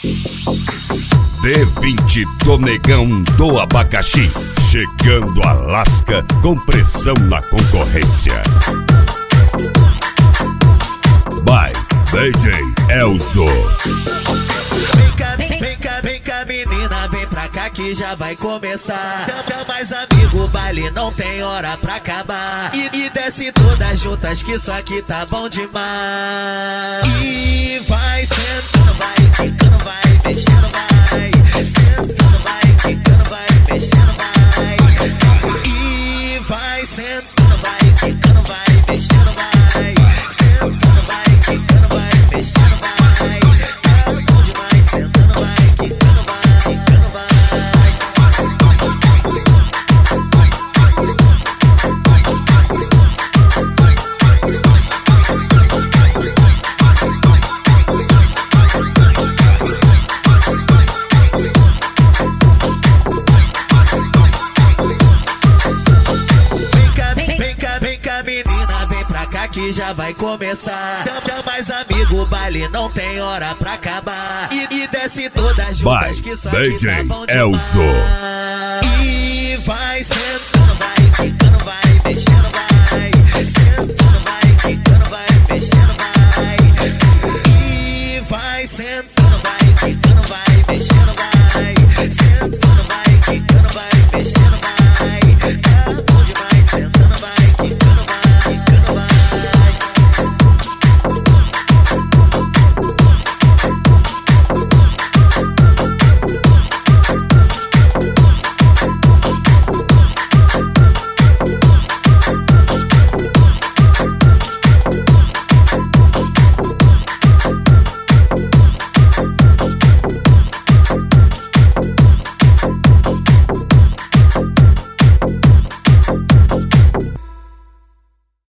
D20 do Negão do Abacaxi, chegando a lasca com pressão na concorrência. By DJ Elzo. Vem cá, menina, vem pra cá que já vai começar. Chama mais amigo, o baile não tem hora pra acabar. E desce todas juntas que isso aqui tá bom demais. E vai sentando, vai ficando, vai mexendo, vai sentando, vai ficando, vai mexendo, vai. E vai sentando, vai ficando, vai mexendo, vai sentando, vai ficando, vai mexendo, vai. Que já vai começar. Chama mais amigo, o baile não tem hora pra acabar. E desce todas juntas que isso aqui tá bom demais. E vai sentando, vai ficando, vai mexendo, vai sentando, vai ficando, vai mexendo, vai. E vai sentando, vai ficando, vai mexendo.